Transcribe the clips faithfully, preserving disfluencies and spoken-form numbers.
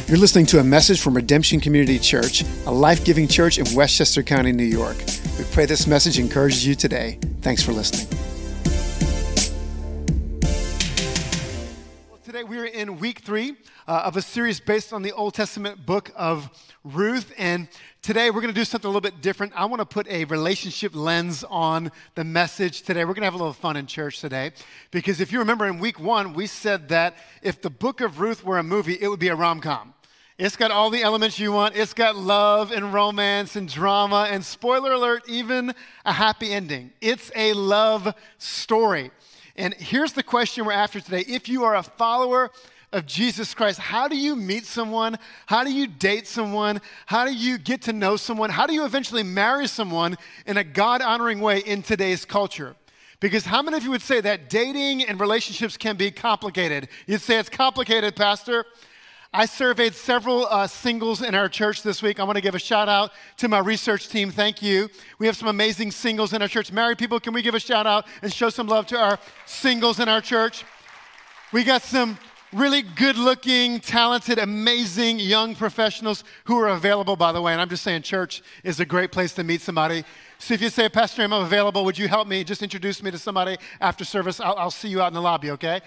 You're listening to a message from Redemption Community Church, a life-giving church in Westchester County, New York. We pray this message encourages you today. Thanks for listening. Well, today we're in week three uh, of a series based on the Old Testament book of Ruth, and today we're going to do something a little bit different. I want to put a relationship lens on the message today. We're going to have a little fun in church today, because if you remember in week one, we said that if the book of Ruth were a movie, it would be a rom-com. It's got all the elements you want. It's got love and romance and drama and, spoiler alert, even a happy ending. It's a love story. And here's the question we're after today. If you are a follower of Jesus Christ, how do you meet someone? How do you date someone? How do you get to know someone? How do you eventually marry someone in a God-honoring way in today's culture? Because how many of you would say that dating and relationships can be complicated? You'd say it's complicated, Pastor. I surveyed several uh, singles in our church this week. I want to give a shout out to my research team. Thank you. We have some amazing singles in our church. Married people, can we give a shout out and show some love to our singles in our church? We got some really good-looking, talented, amazing young professionals who are available, by the way. And I'm just saying church is a great place to meet somebody. So if you say, Pastor, I'm available, would you help me? Just introduce me to somebody after service. I'll, I'll see you out in the lobby, okay?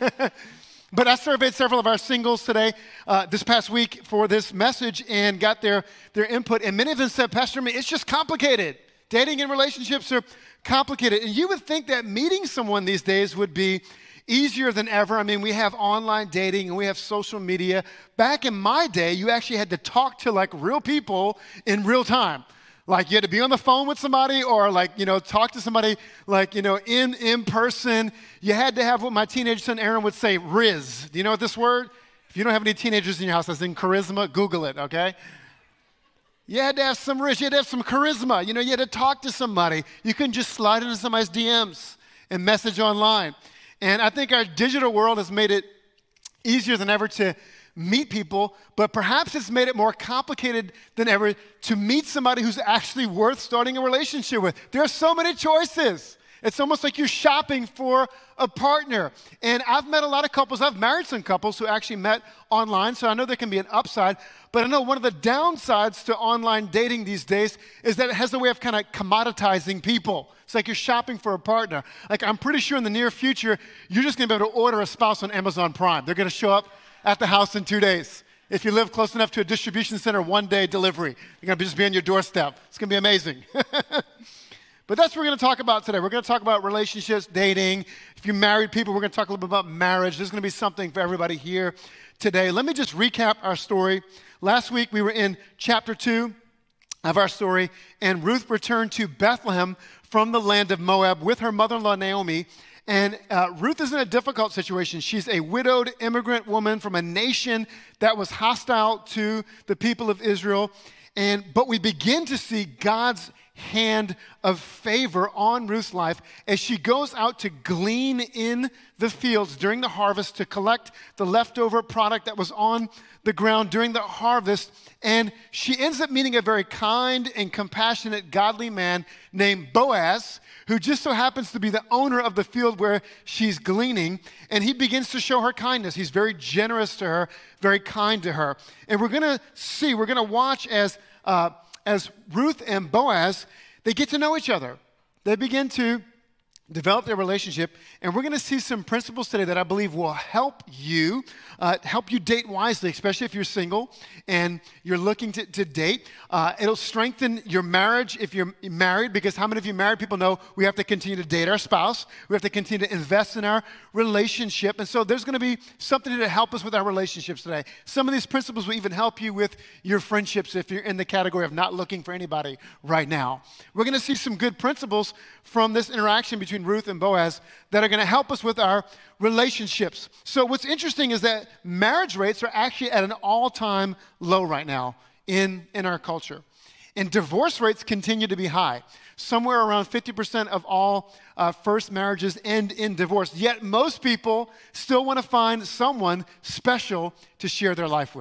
But I surveyed several of our singles today, uh, this past week for this message, and got their, their input. And many of them said, Pastor, it's just complicated. Dating and relationships are complicated. And you would think that meeting someone these days would be easier than ever. I mean, we have online dating and we have social media. Back in my day, you actually had to talk to like real people in real time. Like you had to be on the phone with somebody or like, you know, talk to somebody like, you know, in, in person. You had to have what my teenage son Aaron would say, riz. Do you know what this word? If you don't have any teenagers in your house that's in charisma, Google it, okay? You had to have some riz. You had to have some charisma. You know, you had to talk to somebody. You couldn't just slide into somebody's D Ms and message online. And I think our digital world has made it easier than ever to meet people, but perhaps it's made it more complicated than ever to meet somebody who's actually worth starting a relationship with. There are so many choices. It's almost like you're shopping for a partner. And I've met a lot of couples. I've married some couples who actually met online, so I know there can be an upside. But I know one of the downsides to online dating these days is that it has a way of kind of commoditizing people. It's like you're shopping for a partner. Like I'm pretty sure in the near future, you're just going to be able to order a spouse on Amazon Prime. They're going to show up at the house in two days. If you live close enough to a distribution center, one day delivery. You're going to just be on your doorstep. It's going to be amazing. But that's what we're going to talk about today. We're going to talk about relationships, dating. If you're married people, we're going to talk a little bit about marriage. There's going to be something for everybody here today. Let me just recap our story. Last week, we were in chapter two of our story, and Ruth returned to Bethlehem from the land of Moab with her mother-in-law, Naomi. And uh, Ruth is in a difficult situation. She's a widowed immigrant woman from a nation that was hostile to the people of Israel. And but we begin to see God's hand of favor on Ruth's life as she goes out to glean in the fields during the harvest to collect the leftover product that was on the ground during the harvest. And she ends up meeting a very kind and compassionate, godly man named Boaz, who just so happens to be the owner of the field where she's gleaning, and he begins to show her kindness. He's very generous to her, very kind to her. And we're going to see, we're going to watch as uh, as Ruth and Boaz, they get to know each other. They begin to develop their relationship, and we're going to see some principles today that I believe will help you, uh, help you date wisely, especially if you're single and you're looking to, to date. Uh, it'll strengthen your marriage if you're married, because how many of you married people know we have to continue to date our spouse? We have to continue to invest in our relationship, and so there's going to be something to help us with our relationships today. Some of these principles will even help you with your friendships if you're in the category of not looking for anybody right now. We're going to see some good principles from this interaction between Ruth and Boaz that are going to help us with our relationships. So what's interesting is that marriage rates are actually at an all-time low right now in, in our culture. And divorce rates continue to be high. Somewhere around fifty percent of all uh, first marriages end in divorce. Yet most people still want to find someone special to share their life with.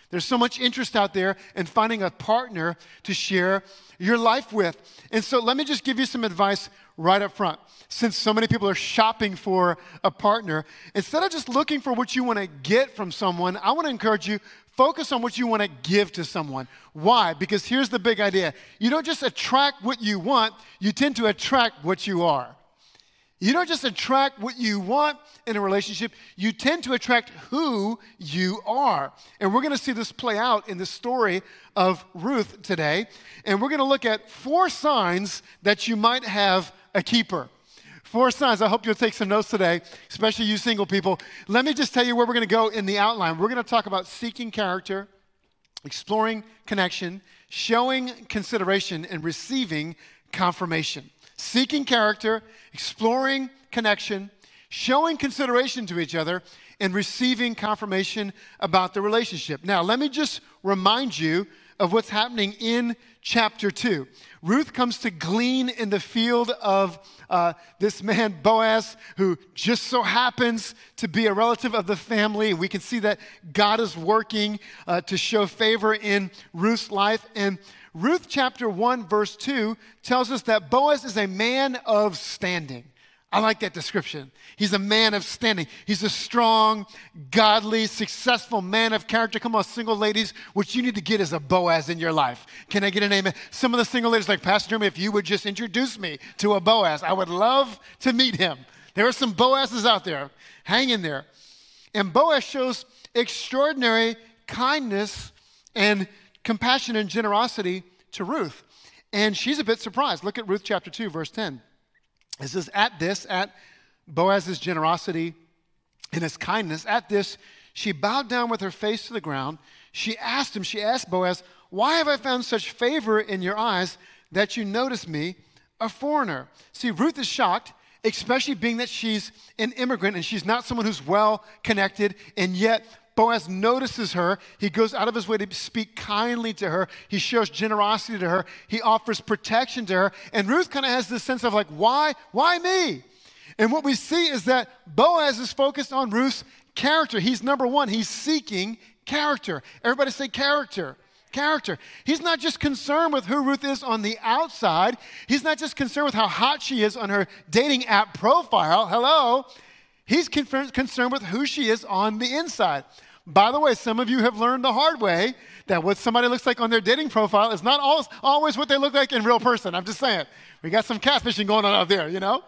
There's so much interest out there in finding a partner to share your life with. And so let me just give you some advice right up front. Since so many people are shopping for a partner, instead of just looking for what you want to get from someone, I want to encourage you, focus on what you want to give to someone. Why? Because here's the big idea. You don't just attract what you want, you tend to attract what you are. You don't just attract what you want in a relationship, you tend to attract who you are. And we're going to see this play out in the story of Ruth today. And we're going to look at four signs that you might have a keeper. Four signs. I hope you'll take some notes today, especially you single people. Let me just tell you where we're going to go in the outline. We're going to talk about seeking character, exploring connection, showing consideration, and receiving confirmation. Seeking character, exploring connection, showing consideration to each other, and receiving confirmation about the relationship. Now, let me just remind you of what's happening in chapter two. Ruth comes to glean in the field of uh, this man, Boaz, who just so happens to be a relative of the family. We can see that God is working uh, to show favor in Ruth's life. And Ruth chapter one, verse two tells us that Boaz is a man of standing. I like that description. He's a man of standing. He's a strong, godly, successful man of character. Come on, single ladies, what you need to get is a Boaz in your life. Can I get an amen? Some of the single ladies like, Pastor Jeremy, if you would just introduce me to a Boaz, I would love to meet him. There are some Boazes out there. Hang in there. And Boaz shows extraordinary kindness and compassion and generosity to Ruth. And she's a bit surprised. Look at Ruth chapter two, verse ten. It says, at this, at Boaz's generosity and his kindness, at this, she bowed down with her face to the ground. She asked him, she asked Boaz, why have I found such favor in your eyes that you notice me, a foreigner? See, Ruth is shocked, especially being that she's an immigrant and she's not someone who's well connected, and yet Boaz notices her. He goes out of his way to speak kindly to her. He shows generosity to her. He offers protection to her. And Ruth kind of has this sense of like, why? Why me? And what we see is that Boaz is focused on Ruth's character. He's number one. He's seeking character. Everybody say character. Character. He's not just concerned with who Ruth is on the outside. He's not just concerned with how hot she is on her dating app profile. Hello. He's con- concerned with who she is on the inside. By the way, some of you have learned the hard way that what somebody looks like on their dating profile is not always, always what they look like in real person. I'm just saying. We got some catfishing going on out there, you know?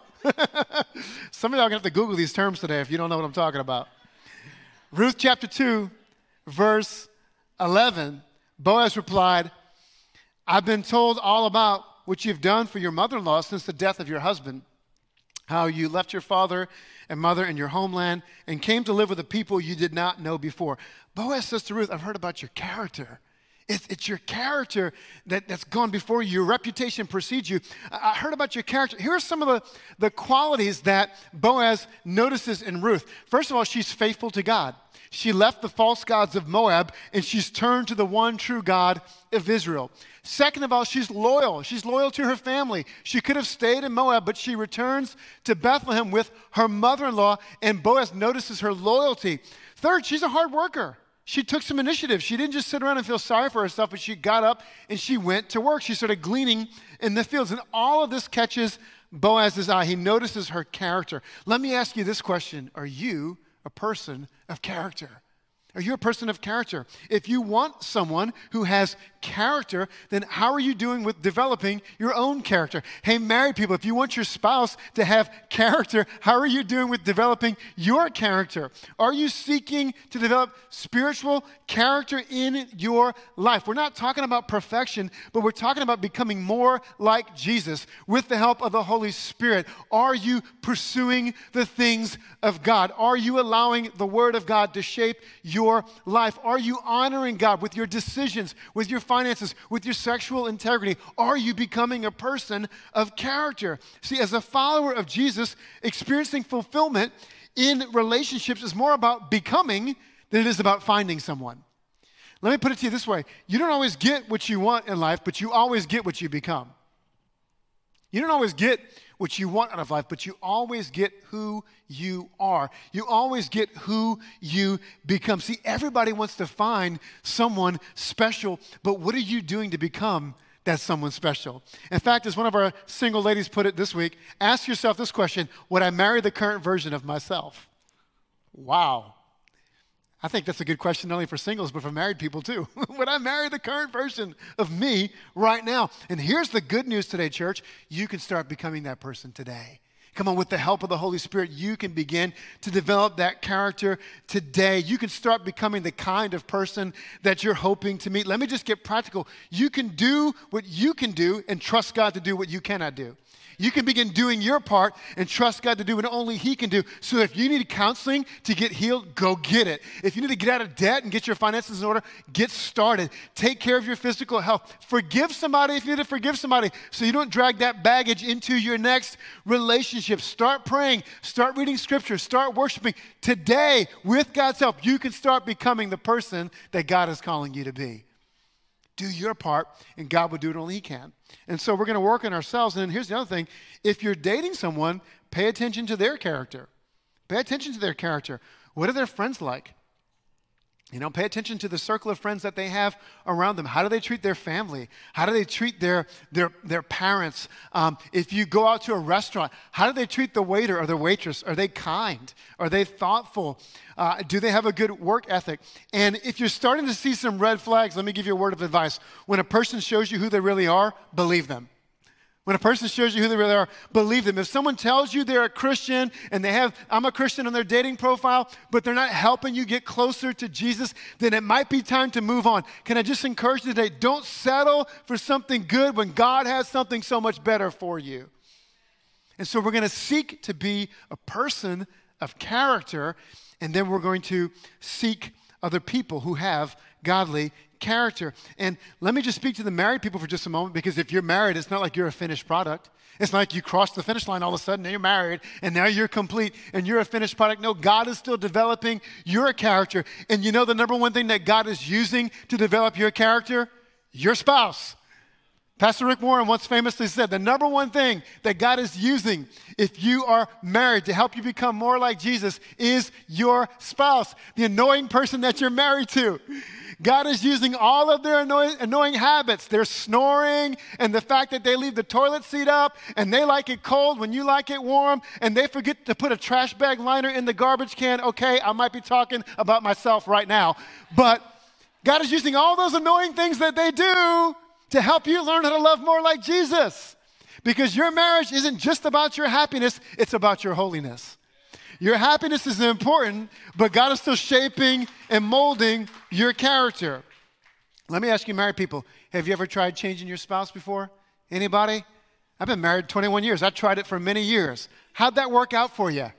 Some of y'all are going to have to Google these terms today if you don't know what I'm talking about. Ruth chapter two, verse eleven, Boaz replied, I've been told all about what you've done for your mother-in-law since the death of your husband, how you left your father and mother in your homeland and came to live with a people you did not know before. Boaz says to Ruth, I've heard about your character. It's, it's your character that, that's gone before you. Your reputation precedes you. I, I heard about your character. Here are some of the, the qualities that Boaz notices in Ruth. First of all, she's faithful to God. She left the false gods of Moab, and she's turned to the one true God of Israel. Second of all, she's loyal. She's loyal to her family. She could have stayed in Moab, but she returns to Bethlehem with her mother-in-law, and Boaz notices her loyalty. Third, she's a hard worker. She took some initiative. She didn't just sit around and feel sorry for herself, but she got up and she went to work. She started gleaning in the fields, and all of this catches Boaz's eye. He notices her character. Let me ask you this question. Are you a person of character? Are you a person of character? If you want someone who has character, then how are you doing with developing your own character? Hey, married people, if you want your spouse to have character, how are you doing with developing your character? Are you seeking to develop spiritual character in your life? We're not talking about perfection, but we're talking about becoming more like Jesus with the help of the Holy Spirit. Are you pursuing the things of God? Are you allowing the Word of God to shape your life? Are you honoring God with your decisions, with your finances, with your sexual integrity? Are you becoming a person of character? See, as a follower of Jesus, experiencing fulfillment in relationships is more about becoming than it is about finding someone. Let me put it to you this way. You don't always get what you want in life, but you always get what you become. You don't always get what you want out of life, but you always get who you are. You always get who you become. See, everybody wants to find someone special, but what are you doing to become that someone special? In fact, as one of our single ladies put it this week, ask yourself this question: would I marry the current version of myself? Wow. I think that's a good question not only for singles, but for married people too. Would I marry the current version of me right now? And here's the good news today, church. You can start becoming that person today. Come on, with the help of the Holy Spirit, you can begin to develop that character today. You can start becoming the kind of person that you're hoping to meet. Let me just get practical. You can do what you can do and trust God to do what you cannot do. You can begin doing your part and trust God to do what only He can do. So if you need counseling to get healed, go get it. If you need to get out of debt and get your finances in order, get started. Take care of your physical health. Forgive somebody if you need to forgive somebody so you don't drag that baggage into your next relationship. Start praying. Start reading scripture. Start worshiping. Today, with God's help, you can start becoming the person that God is calling you to be. Do your part, and God will do what only He can. And so we're going to work on ourselves. And then here's the other thing. If you're dating someone, pay attention to their character. Pay attention to their character. What are their friends like? You know, pay attention to the circle of friends that they have around them. How do they treat their family? How do they treat their, their, their parents? Um, if you go out to a restaurant, how do they treat the waiter or the waitress? Are they kind? Are they thoughtful? Uh, do they have a good work ethic? And if you're starting to see some red flags, let me give you a word of advice. When a person shows you who they really are, believe them. When a person shows you who they really are, believe them. If someone tells you they're a Christian and they have, I'm a Christian on their dating profile, but they're not helping you get closer to Jesus, then it might be time to move on. Can I just encourage you today, don't settle for something good when God has something so much better for you. And so we're going to seek to be a person of character, and then we're going to seek other people who have godly character. And let me just speak to the married people for just a moment, because if you're married, it's not like you're a finished product. It's not like you crossed the finish line all of a sudden and you're married and now you're complete and you're a finished product. No, God is still developing your character. And you know the number one thing that God is using to develop your character? Your spouse. Pastor Rick Warren once famously said, the number one thing that God is using if you are married to help you become more like Jesus is your spouse, the annoying person that you're married to. God is using all of their annoying, annoying habits, their snoring and the fact that they leave the toilet seat up and they like it cold when you like it warm and they forget to put a trash bag liner in the garbage can. Okay, I might be talking about myself right now, but God is using all those annoying things that they do to help you learn how to love more like Jesus. Because your marriage isn't just about your happiness, it's about your holiness. Your happiness is important, but God is still shaping and molding your character. Let me ask you, married people, have you ever tried changing your spouse before? Anybody? I've been married twenty-one years. I tried it for many years. How'd that work out for you?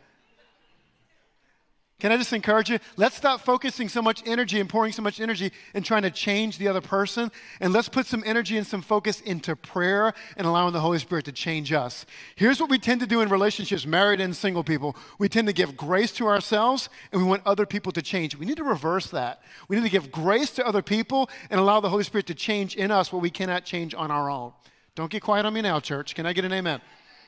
Can I just encourage you? Let's stop focusing so much energy and pouring so much energy in trying to change the other person. And let's put some energy and some focus into prayer and allowing the Holy Spirit to change us. Here's what we tend to do in relationships, married and single people. We tend to give grace to ourselves and we want other people to change. We need to reverse that. We need to give grace to other people and allow the Holy Spirit to change in us what we cannot change on our own. Don't get quiet on me now, church. Can I get an amen?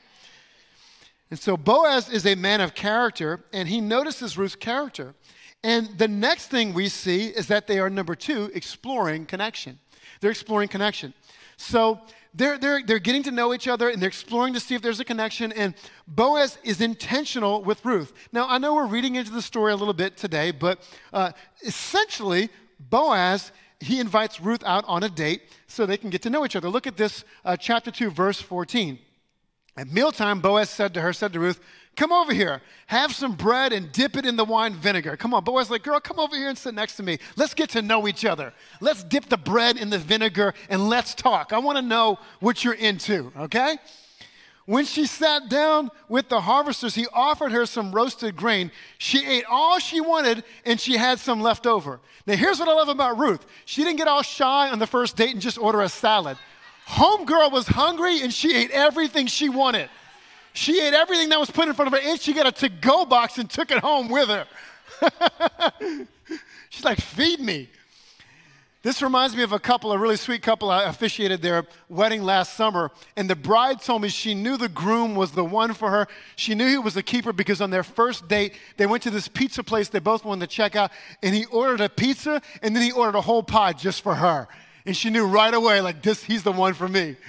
And so Boaz is a man of character, and he notices Ruth's character. And the next thing we see is that they are, number two, exploring connection. They're exploring connection. So they're, they're, they're getting to know each other, and they're exploring to see if there's a connection, and Boaz is intentional with Ruth. Now, I know we're reading into the story a little bit today, but uh, essentially, Boaz, he invites Ruth out on a date so they can get to know each other. Look at this, uh, chapter two, verse fourteen. At mealtime, Boaz said to her, said to Ruth, come over here, have some bread and dip it in the wine vinegar. Come on, Boaz like, girl, come over here and sit next to me. Let's get to know each other. Let's dip the bread in the vinegar and let's talk. I want to know what you're into, okay? When she sat down with the harvesters, he offered her some roasted grain. She ate all she wanted and she had some left over. Now, here's what I love about Ruth. She didn't get all shy on the first date and just order a salad. Homegirl was hungry and she ate everything she wanted. She ate everything that was put in front of her and she got a to-go box and took it home with her. She's like, feed me. This reminds me of a couple, a really sweet couple. I officiated their wedding last summer, and the bride told me she knew the groom was the one for her. She knew he was the keeper because on their first date, they went to this pizza place they both wanted to check out, and he ordered a pizza, and then he ordered a whole pie just for her. And she knew right away, like, this, he's the one for me.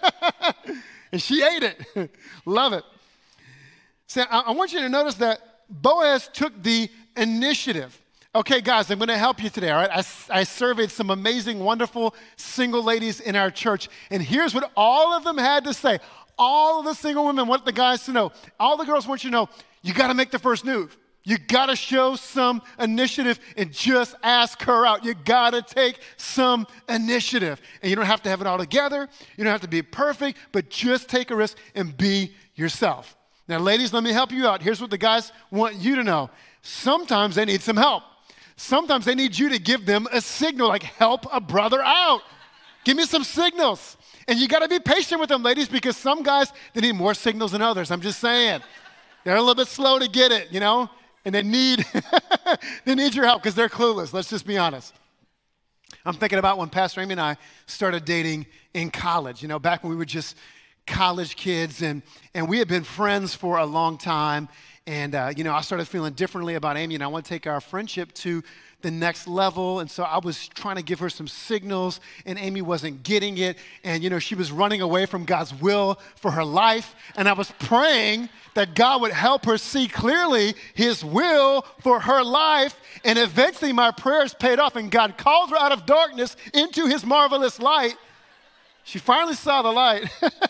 And she ate it. Love it. So I, I want you to notice that Boaz took the initiative. Okay, guys, I'm going to help you today, all right? I, I surveyed some amazing, wonderful single ladies in our church, and here's what all of them had to say. All of the single women want the guys to know. All the girls want you to know, you got to make the first move. You got to show some initiative and just ask her out. You got to take some initiative. And you don't have to have it all together. You don't have to be perfect, but just take a risk and be yourself. Now, ladies, let me help you out. Here's what the guys want you to know. Sometimes they need some help. Sometimes they need you to give them a signal, like help a brother out. Give me some signals. And you got to be patient with them, ladies, because some guys, they need more signals than others. I'm just saying. They're a little bit slow to get it, you know, and they need, they need your help because they're clueless. Let's just be honest. I'm thinking about when Pastor Amy and I started dating in college, you know, back when we were just college kids, and, and we had been friends for a long time. And, uh, you know, I started feeling differently about Amy, and I want to take our friendship to the next level. And so I was trying to give her some signals, and Amy wasn't getting it. And, you know, she was running away from God's will for her life. And I was praying that God would help her see clearly his will for her life. And eventually my prayers paid off, and God called her out of darkness into his marvelous light. She finally saw the light.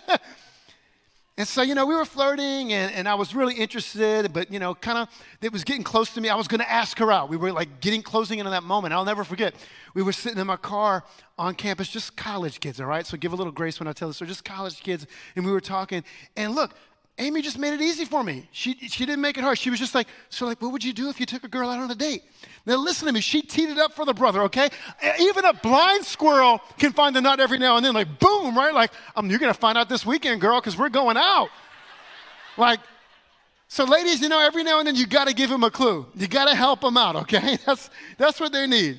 And so, you know, we were flirting, and, and I was really interested, but, you know, kind of, it was getting close to me. I was going to ask her out. We were, like, getting closing into that moment. I'll never forget. We were sitting in my car on campus, just college kids, all right? So give a little grace when I tell this story. Just college kids, and we were talking. And look, Amy just made it easy for me. She she didn't make it hard. She was just like, so, like, what would you do if you took a girl out on a date? Now, listen to me. She teed it up for the brother, okay? Even a blind squirrel can find the nut every now and then, like, boom, right? Like, um, you're going to find out this weekend, girl, because we're going out. Like, so ladies, you know, every now and then you got to give them a clue. You got to help them out, okay? That's, that's what they need.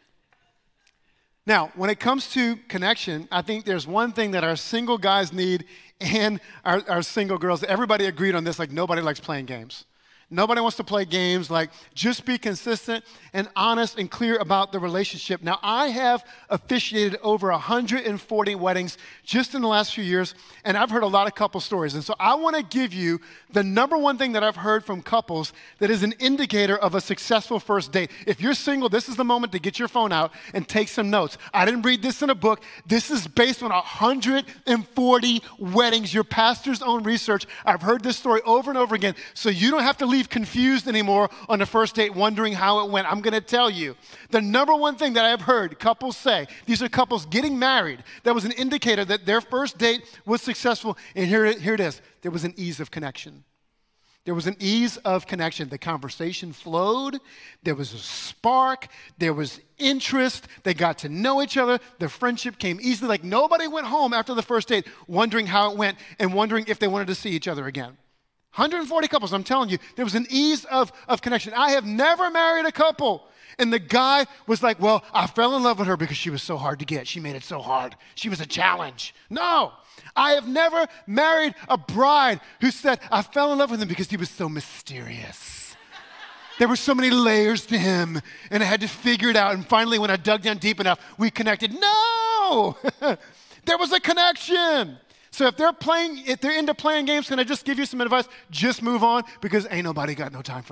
Now, when it comes to connection, I think there's one thing that our single guys need and our, our single girls. Everybody agreed on this, like nobody likes playing games. Nobody wants to play games. Like, just be consistent and honest and clear about the relationship. Now, I have officiated over one hundred forty weddings just in the last few years, and I've heard a lot of couple stories. And so I want to give you the number one thing that I've heard from couples that is an indicator of a successful first date. If you're single, this is the moment to get your phone out and take some notes. I didn't read this in a book. This is based on one hundred forty weddings, your pastor's own research. I've heard this story over and over again, so you don't have to leave confused anymore on the first date wondering how it went. I'm going to tell you. The number one thing that I've heard couples say, these are couples getting married, that was an indicator that their first date was successful. And here, here it is. There was an ease of connection. There was an ease of connection. The conversation flowed. There was a spark. There was interest. They got to know each other. The friendship came easily. Like, nobody went home after the first date wondering how it went and wondering if they wanted to see each other again. one hundred forty couples, I'm telling you, there was an ease of, of connection. I have never married a couple, and the guy was like, well, I fell in love with her because she was so hard to get. She made it so hard. She was a challenge. No, I have never married a bride who said, I fell in love with him because he was so mysterious. There were so many layers to him, and I had to figure it out, and finally, when I dug down deep enough, we connected. No, there was a connection. So if they're playing, if they're into playing games, can I just give you some advice? Just move on, because ain't nobody got no time for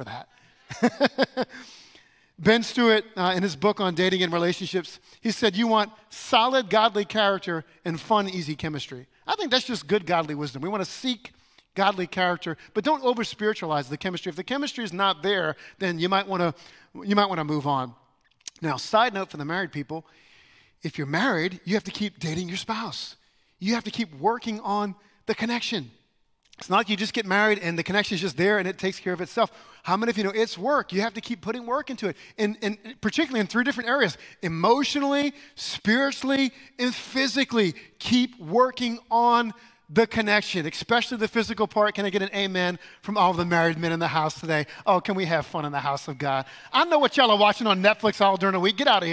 that. Ben Stewart, uh, in his book on dating and relationships, he said, you want solid, godly character and fun, easy chemistry. I think that's just good, godly wisdom. We want to seek godly character, but don't over-spiritualize the chemistry. If the chemistry is not there, then you might want to you might want to move on. Now, side note for the married people, if you're married, you have to keep dating your spouse. You have to keep working on the connection. It's not like you just get married and the connection is just there and it takes care of itself. How many of you know it's work? You have to keep putting work into it, and, and particularly in three different areas: emotionally, spiritually, and physically. Keep working on the connection, especially the physical part. Can I get an amen from all the married men in the house today? Oh, can we have fun in the house of God? I know what y'all are watching on Netflix all during the week. Get out of here.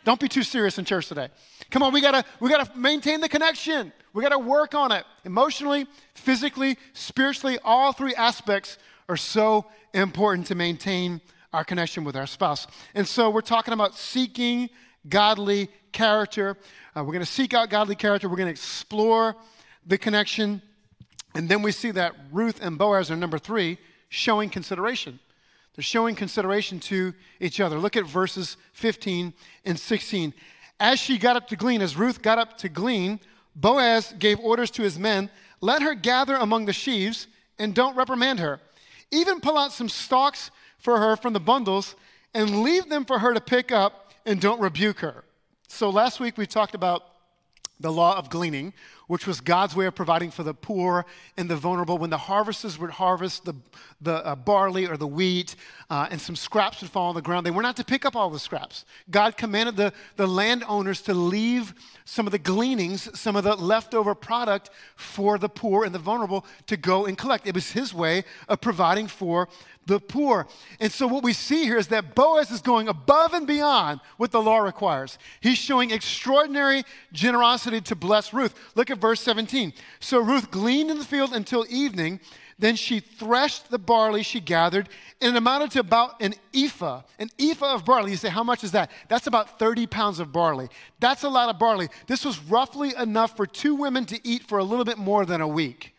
Don't be too serious in church today. Come on, we gotta, we gotta maintain the connection. We gotta work on it. Emotionally, physically, spiritually, all three aspects are so important to maintain our connection with our spouse. And so we're talking about seeking godly character. Uh, we're gonna seek out godly character. We're gonna explore the connection. And then we see that Ruth and Boaz are number three, showing consideration. They're showing consideration to each other. Look at verses fifteen and sixteen. As she got up to glean, as Ruth got up to glean, Boaz gave orders to his men, let her gather among the sheaves and don't reprimand her. Even pull out some stalks for her from the bundles and leave them for her to pick up and don't rebuke her. So last week we talked about the law of gleaning, which was God's way of providing for the poor and the vulnerable. When the harvesters would harvest the, the uh, barley or the wheat uh, and some scraps would fall on the ground, they were not to pick up all the scraps. God commanded the, the landowners to leave some of the gleanings, some of the leftover product for the poor and the vulnerable to go and collect. It was his way of providing for the poor. And so what we see here is that Boaz is going above and beyond what the law requires. He's showing extraordinary generosity to bless Ruth. Look at verse seventeen. So Ruth gleaned in the field until evening. Then she threshed the barley she gathered, and it amounted to about an ephah. An ephah of barley. You say, how much is that? That's about thirty pounds of barley. That's a lot of barley. This was roughly enough for two women to eat for a little bit more than a week.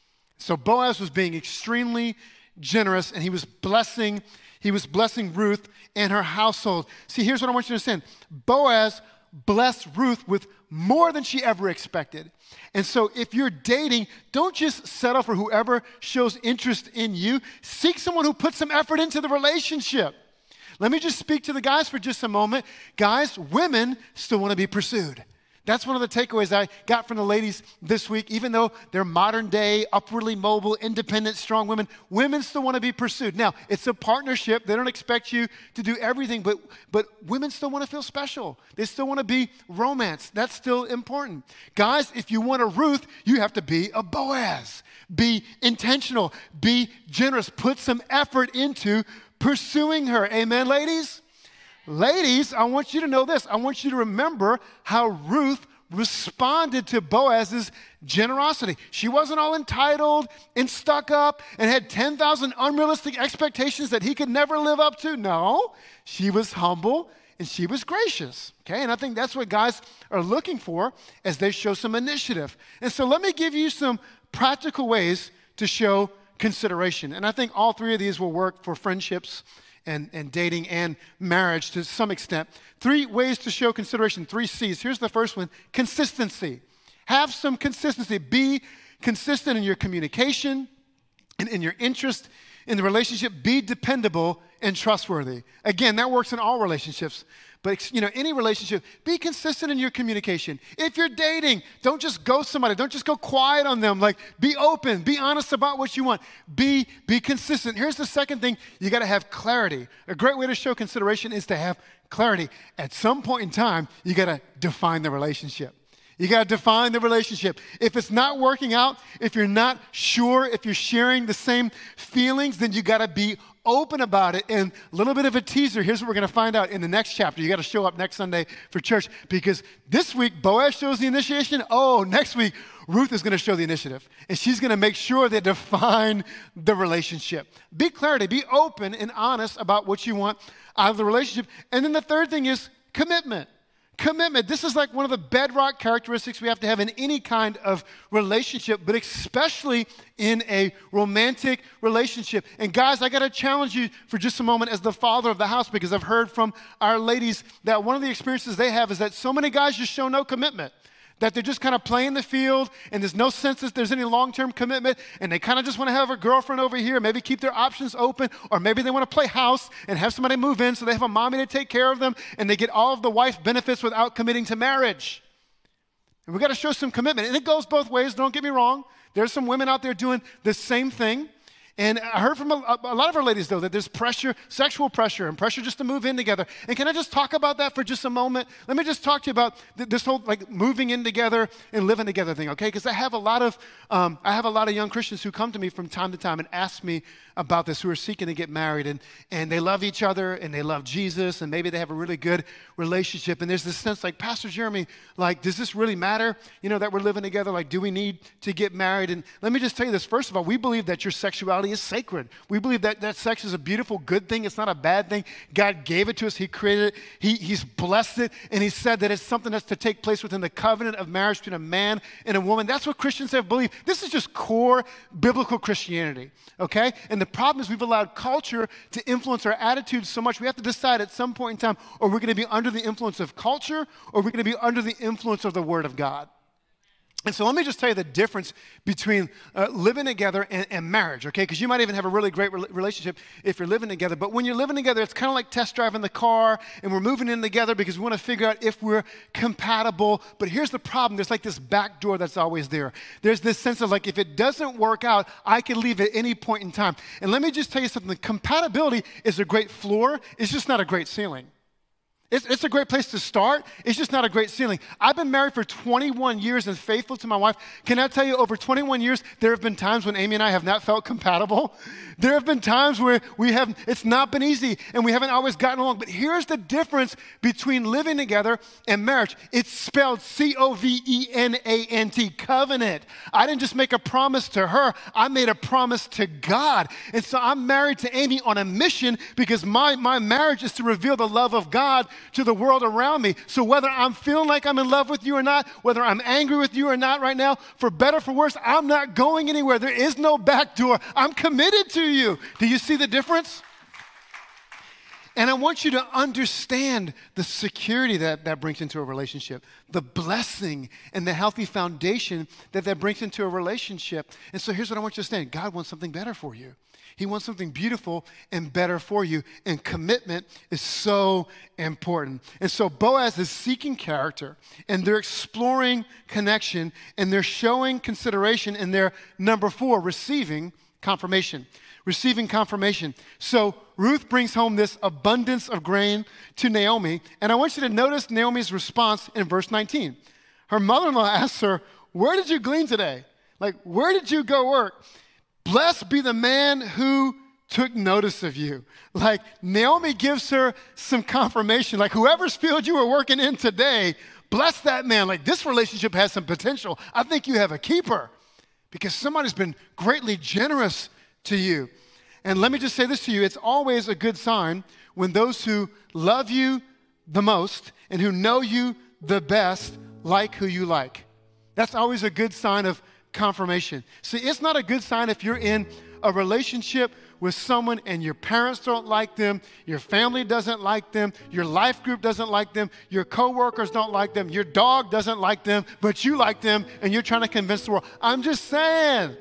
So Boaz was being extremely generous, and he was blessing, he was blessing Ruth and her household. See, here's what I want you to understand. Boaz blessed Ruth with more than she ever expected. And so if you're dating, don't just settle for whoever shows interest in you. Seek someone who puts some effort into the relationship. Let me just speak to the guys for just a moment. Guys, women still want to be pursued. That's one of the takeaways I got from the ladies this week. Even though they're modern day, upwardly mobile, independent, strong women, women still want to be pursued. Now, it's a partnership. They don't expect you to do everything, but, but women still want to feel special. They still want to be romanced. That's still important. Guys, if you want a Ruth, you have to be a Boaz. Be intentional. Be generous. Put some effort into pursuing her. Amen, ladies? Ladies, I want you to know this. I want you to remember how Ruth responded to Boaz's generosity. She wasn't all entitled and stuck up and had ten thousand unrealistic expectations that he could never live up to. No, she was humble and she was gracious. Okay, and I think that's what guys are looking for as they show some initiative. And so let me give you some practical ways to show consideration. And I think all three of these will work for friendships And, and dating and marriage to some extent. Three ways to show consideration, three C's. Here's the first one, consistency. Have some consistency. Be consistent in your communication and in your interest in the relationship. Be dependable and trustworthy. Again, that works in all relationships. But, you know, any relationship, be consistent in your communication. If you're dating, don't just ghost somebody. Don't just go quiet on them. Like, be open. Be honest about what you want. Be, be consistent. Here's the second thing. You got to have clarity. A great way to show consideration is to have clarity. At some point in time, you got to define the relationship. You got to define the relationship. If it's not working out, if you're not sure, if you're sharing the same feelings, then you got to be open about it. And a little bit of a teaser, here's what we're going to find out in the next chapter. You got to show up next Sunday for church, because this week Boaz shows the initiation. Oh, next week Ruth is going to show the initiative, and she's going to make sure they define the relationship. Be clarity, be open and honest about what you want out of the relationship. And then the third thing is commitment. Commitment. This is like one of the bedrock characteristics we have to have in any kind of relationship, but especially in a romantic relationship. And guys, I got to challenge you for just a moment as the father of the house, because I've heard from our ladies that one of the experiences they have is that so many guys just show no commitment. That they're just kind of playing the field, and there's no sense that there's any long-term commitment, and they kind of just want to have a girlfriend over here, maybe keep their options open, or maybe they want to play house and have somebody move in so they have a mommy to take care of them, and they get all of the wife benefits without committing to marriage. And we got to show some commitment, and it goes both ways, don't get me wrong. There's some women out there doing the same thing, And I heard from a, a lot of our ladies, though, that there's pressure, sexual pressure, and pressure just to move in together. And can I just talk about that for just a moment? Let me just talk to you about th- this whole like moving in together and living together thing, okay? Because I have a lot of um, I have a lot of young Christians who come to me from time to time and ask me about this, who are seeking to get married, and and they love each other and they love Jesus, and maybe they have a really good relationship. And there's this sense like, Pastor Jeremy, like, does this really matter? You know, that we're living together. Like, do we need to get married? And let me just tell you this. First of all, we believe that your sexuality is sacred. We believe that, that sex is a beautiful, good thing. It's not a bad thing. God gave it to us. He created it. He, he's blessed it. And he said that it's something that's to take place within the covenant of marriage between a man and a woman. That's what Christians have believed. This is just core biblical Christianity, okay? And the problem is we've allowed culture to influence our attitudes so much. We have to decide at some point in time, are we going to be under the influence of culture, or are we going to be under the influence of the Word of God? And so let me just tell you the difference between uh, living together and, and marriage, okay? Because you might even have a really great re- relationship if you're living together. But when you're living together, it's kind of like test driving the car, and we're moving in together because we want to figure out if we're compatible. But here's the problem. There's like this back door that's always there. There's this sense of like, if it doesn't work out, I can leave at any point in time. And let me just tell you something. Compatibility is a great floor. It's just not a great ceiling. It's, it's a great place to start. It's just not a great ceiling. I've been married for twenty-one years and faithful to my wife. Can I tell you, over twenty-one years, there have been times when Amy and I have not felt compatible. There have been times where we have, it's not been easy and we haven't always gotten along. But here's the difference between living together and marriage. It's spelled C O V E N A N T, covenant. I didn't just make a promise to her. I made a promise to God. And so I'm married to Amy on a mission because my, my marriage is to reveal the love of God to the world around me. So whether I'm feeling like I'm in love with you or not, whether I'm angry with you or not right now, for better or for worse, I'm not going anywhere. There is no back door. I'm committed to you. Do you see the difference? And I want you to understand the security that that brings into a relationship, the blessing and the healthy foundation that that brings into a relationship. And so here's what I want you to understand. God wants something better for you. He wants something beautiful and better for you. And commitment is so important. And so Boaz is seeking character, and they're exploring connection, and they're showing consideration, and they're, number four, receiving confirmation. Receiving confirmation. So Ruth brings home this abundance of grain to Naomi, and I want you to notice Naomi's response in verse nineteen. Her mother-in-law asks her, "Where did you glean today? Like, where did you go work? Blessed be the man who took notice of you." Like, Naomi gives her some confirmation. Like, whoever's field you were working in today, bless that man. Like, this relationship has some potential. I think you have a keeper because somebody's been greatly generous to you. And let me just say this to you. It's always a good sign when those who love you the most and who know you the best like who you like. That's always a good sign of confirmation. See, it's not a good sign if you're in a relationship with someone and your parents don't like them, your family doesn't like them, your life group doesn't like them, your coworkers don't like them, your dog doesn't like them, but you like them and you're trying to convince the world. I'm just saying,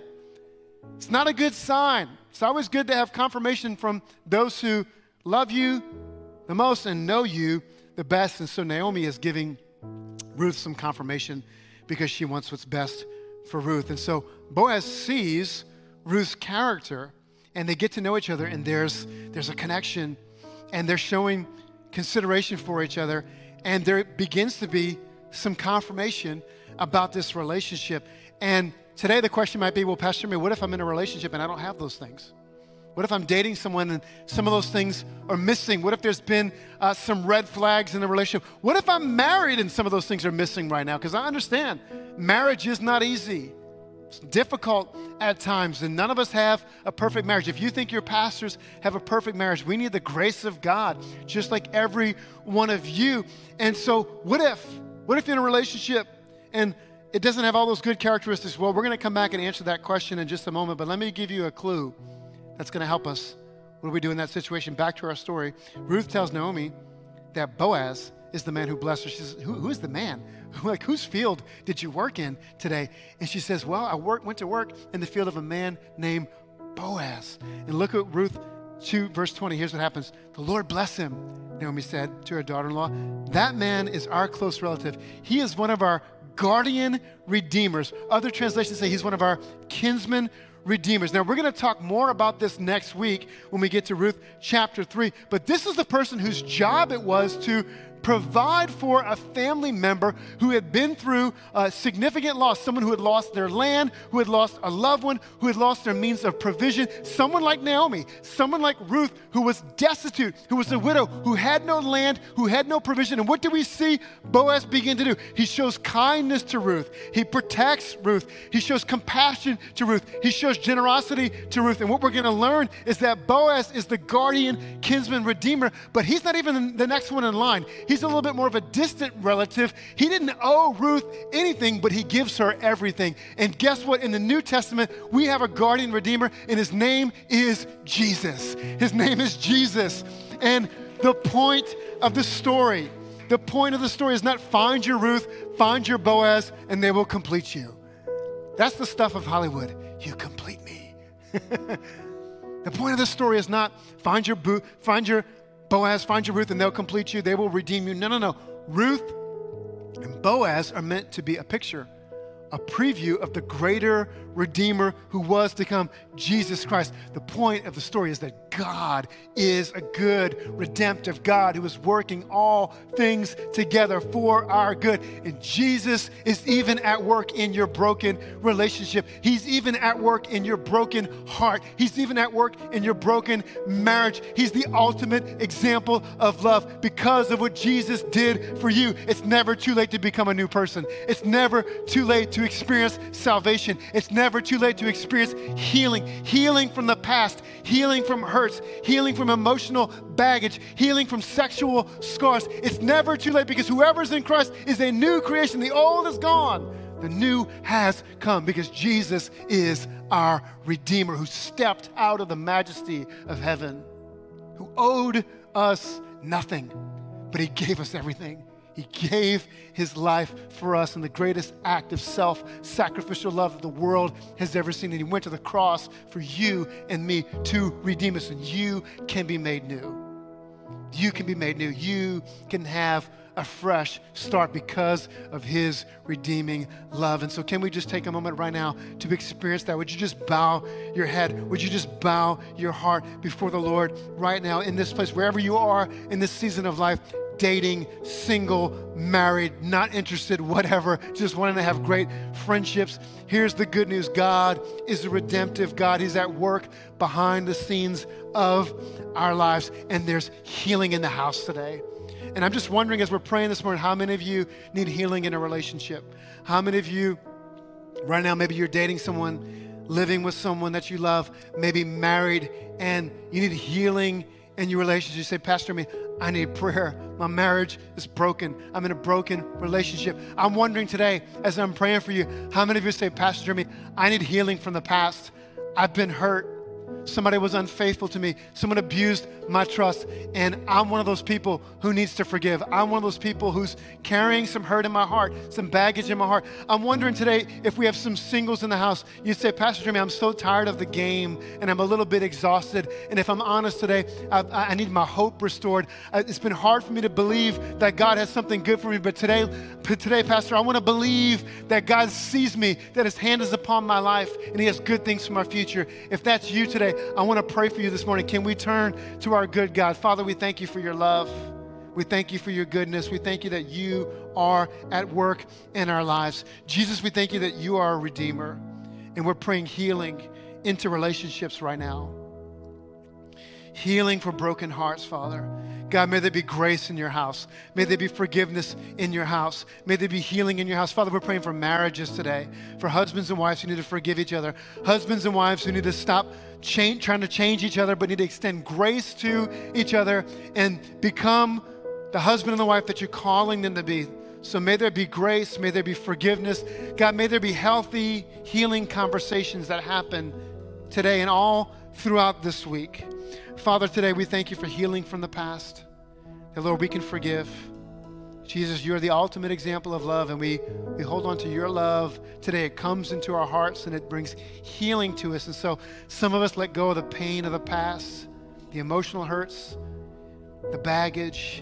it's not a good sign. It's always good to have confirmation from those who love you the most and know you the best. And so Naomi is giving Ruth some confirmation because she wants what's best for Ruth. And so Boaz sees Ruth's character, and they get to know each other, and there's there's a connection, and they're showing consideration for each other, and there begins to be some confirmation about this relationship. And today the question might be, well, Pastor Jeremy, what if I'm in a relationship and I don't have those things? What if I'm dating someone and some of those things are missing? What if there's been uh, some red flags in the relationship? What if I'm married and some of those things are missing right now? Because I understand marriage is not easy. It's difficult at times, and none of us have a perfect marriage. If you think your pastors have a perfect marriage, we need the grace of God, just like every one of you. And so what if? What if you're in a relationship and it doesn't have all those good characteristics? Well, we're going to come back and answer that question in just a moment, but let me give you a clue that's going to help us. What do we do in that situation? Back to our story. Ruth tells Naomi that Boaz is the man who blessed her. She says, who, who is the man? Like, whose field did you work in today? And she says, well, I work, went to work in the field of a man named Boaz. And look at Ruth two, verse twenty. Here's what happens. The Lord bless him, Naomi said to her daughter-in-law. That man is our close relative. He is one of our guardian redeemers. Other translations say he's one of our kinsman redeemers. Now, we're going to talk more about this next week when we get to Ruth chapter three, but this is the person whose job it was to provide for a family member who had been through a significant loss, someone who had lost their land, who had lost a loved one, who had lost their means of provision, someone like Naomi, someone like Ruth, who was destitute, who was a widow, who had no land, who had no provision. And what do we see Boaz begin to do? He shows kindness to Ruth. He protects Ruth. He shows compassion to Ruth. He shows generosity to Ruth. And what we're going to learn is that Boaz is the guardian, kinsman, redeemer, but he's not even the next one in line. He's a little bit more of a distant relative. He didn't owe Ruth anything, but he gives her everything. And guess what? In the New Testament, we have a guardian redeemer, and his name is Jesus. His name is Jesus. And the point of the story, the point of the story is not find your Ruth, find your Boaz, and they will complete you. That's the stuff of Hollywood. You complete me. The point of the story is not find your boo, find your Boaz, find your Ruth, and they'll complete you. They will redeem you. No, no, no. Ruth and Boaz are meant to be a picture, a preview of the greater Redeemer who was to come, Jesus Christ. The point of the story is that God is a good, redemptive God who is working all things together for our good. And Jesus is even at work in your broken relationship. He's even at work in your broken heart. He's even at work in your broken marriage. He's the ultimate example of love because of what Jesus did for you. It's never too late to become a new person. It's never too late to experience salvation. It's never too late to experience healing. Healing from the past, healing from hurts, healing from emotional baggage, healing from sexual scars. It's never too late because whoever's in Christ is a new creation. The old is gone. The new has come because Jesus is our Redeemer who stepped out of the majesty of heaven, who owed us nothing, but he gave us everything. He gave his life for us in the greatest act of self-sacrificial love that the world has ever seen. And he went to the cross for you and me to redeem us. And you can be made new. You can be made new. You can have a fresh start because of his redeeming love. And so can we just take a moment right now to experience that? Would you just bow your head? Would you just bow your heart before the Lord right now in this place, wherever you are in this season of life? Dating, single, married, not interested, whatever, just wanting to have great friendships. Here's the good news. God is a redemptive God. He's at work behind the scenes of our lives, and there's healing in the house today. And I'm just wondering, as we're praying this morning, how many of you need healing in a relationship? How many of you right now, maybe you're dating someone, living with someone that you love, maybe married, and you need healing in your relationship? You say, Pastor, me, I need prayer. My marriage is broken. I'm in a broken relationship. I'm wondering today, as I'm praying for you, how many of you say, Pastor Jeremy, I need healing from the past. I've been hurt. Somebody was unfaithful to me. Someone abused my trust. And I'm one of those people who needs to forgive. I'm one of those people who's carrying some hurt in my heart, some baggage in my heart. I'm wondering today if we have some singles in the house. You say, Pastor Jimmy, I'm so tired of the game and I'm a little bit exhausted. And if I'm honest today, I, I need my hope restored. It's been hard for me to believe that God has something good for me. But today, today, Pastor, I want to believe that God sees me, that his hand is upon my life and he has good things for my future. If that's you today, I want to pray for you this morning. Can we turn to our good God? Father, we thank you for your love. We thank you for your goodness. We thank you that you are at work in our lives. Jesus, we thank you that you are a redeemer, and we're praying healing into relationships right now. Healing for broken hearts, Father. God, may there be grace in your house. May there be forgiveness in your house. May there be healing in your house. Father, we're praying for marriages today, for husbands and wives who need to forgive each other, husbands and wives who need to stop change, trying to change each other, but need to extend grace to each other and become the husband and the wife that you're calling them to be. So may there be grace, may there be forgiveness. God, may there be healthy, healing conversations that happen today and all throughout this week. Father, today we thank you for healing from the past. That, Lord, we can forgive. Jesus, you're the ultimate example of love, and we, we hold on to your love today. It comes into our hearts, and it brings healing to us. And so some of us let go of the pain of the past, the emotional hurts, the baggage.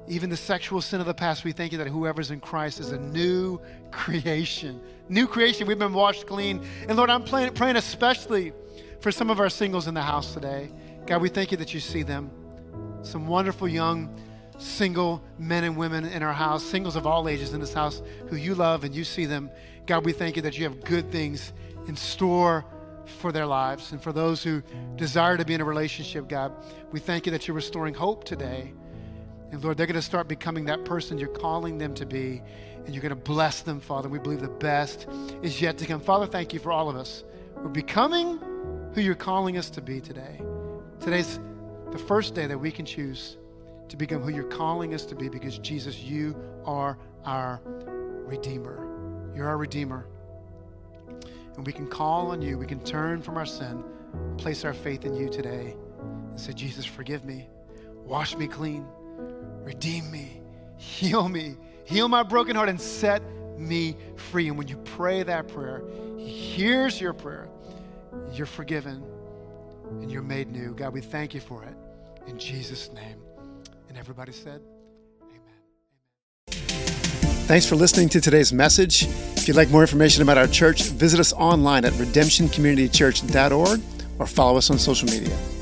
even the sexual sin of the past, we thank you that whoever's in Christ is a new creation. New creation. We've been washed clean. And Lord, I'm praying, praying especially for some of our singles in the house today. God, we thank you that you see them. Some wonderful young single men and women in our house, singles of all ages in this house who you love and you see them. God, we thank you that you have good things in store for their lives. And for those who desire to be in a relationship, God, we thank you that you're restoring hope today. And Lord, they're going to start becoming that person you're calling them to be. And you're going to bless them, Father. We believe the best is yet to come. Father, thank you for all of us. We're becoming who you're calling us to be today. Today's the first day that we can choose to become who you're calling us to be, because Jesus, you are our Redeemer. You're our Redeemer. And we can call on you. We can turn from our sin, place our faith in you today, and say, Jesus, forgive me. Wash me clean. Redeem me. Heal me. Heal my broken heart and set me free. And when you pray that prayer, he hears your prayer. You're forgiven and you're made new. God, we thank you for it. In Jesus' name. And everybody said, amen. Thanks for listening to today's message. If you'd like more information about our church, visit us online at redemption community church dot org or follow us on social media.